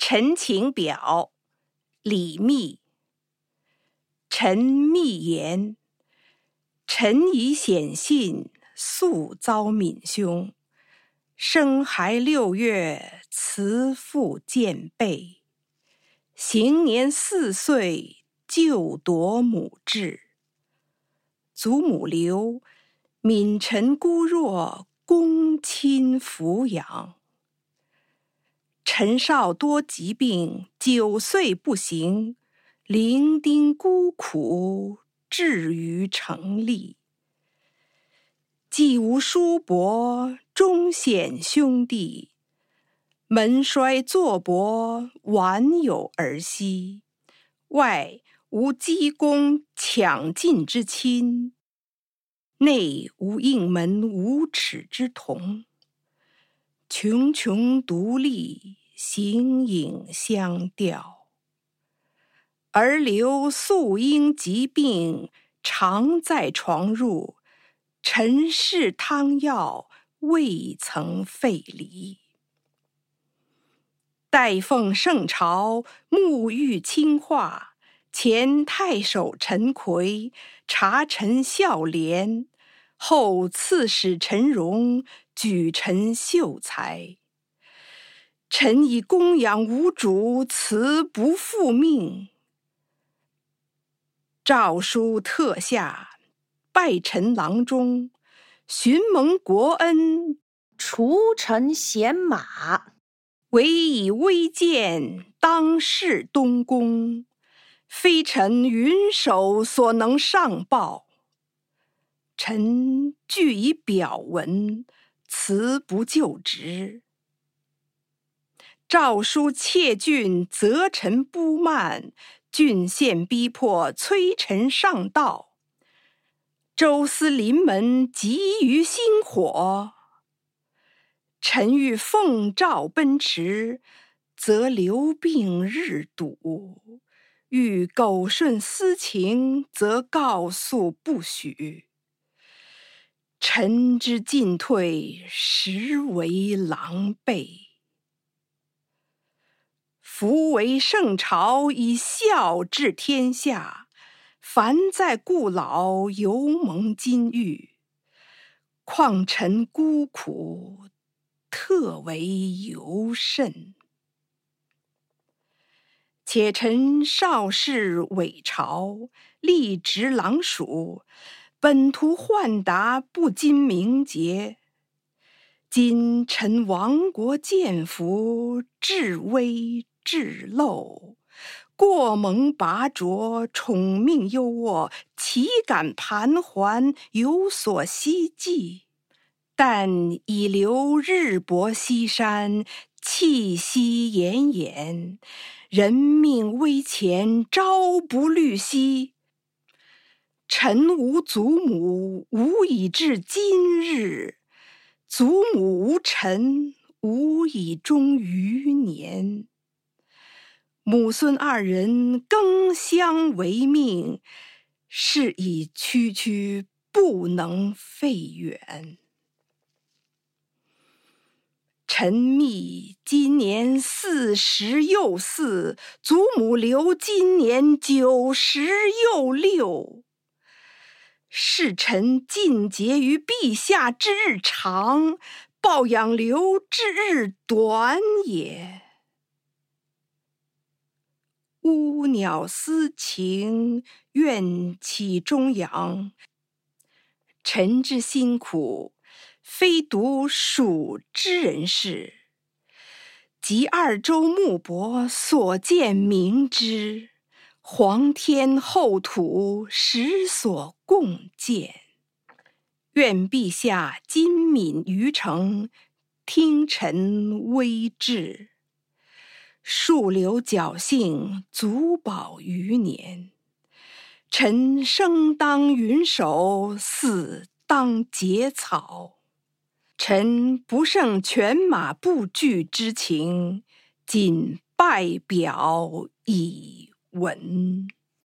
陈情表，李密。臣密言：臣以显信，素遭闵凶。生孩6月，慈父见背。行年4岁，就夺母志。祖母刘，闵臣孤弱，公亲抚养。臣少多疾病，9岁不行，伶仃孤苦，至于成立。既无叔伯，终显兄弟，门衰祚薄，晚有儿息。外无积功抢进之亲，内无应门无耻之童。穷穷独立，形影相吊。儿刘素因疾病，常在床褥，陈氏汤药，未曾废离。待奉圣朝，沐浴清化，前太守陈逵，察臣孝廉，后刺史陈荣，举臣秀才。臣以供养无主，辞不复命。诏书特下，拜臣郎中，寻蒙国恩， 除臣衔马。 唯以微贱，当世东宫，非臣云手所能上报。臣据以表文，辞不就职。诏书窃郡，责臣不慢，郡县逼迫，催臣上道。周司临门，急于星火。臣欲奉诏奔驰，则留病日笃；欲苟顺私情，则告诉不许。臣之进退，实为狼狈。夫为圣朝，以孝治天下，凡在故老，犹蒙金玉。况臣孤苦，特为尤甚。且臣少侍伪朝，历职郎署，本图宦达，不禁名节。今臣亡国贱福，至微至陋，过蒙拔擢，宠命优渥，岂敢盘桓，有所希冀？但以留日薄西山，气息奄奄，人命危前，朝不虑夕。臣无祖母，无以至今日；祖母无臣，无以终余年。母孙2人更相违命，是以区区不能废远。臣密今年40又4，祖母刘今年90又6。是臣尽节于陛下之日长，抱养刘之日短也。乌鸟私情，怨岂中养？臣之辛苦，非独蜀之人事。及2州牧伯，所见明之。皇天厚土，实所共鉴。愿陛下今敏于诚，听臣微志。庶留侥幸，足保余年。臣生当云手，死当结草。臣不胜犬马不惧之情，仅拜表以闻。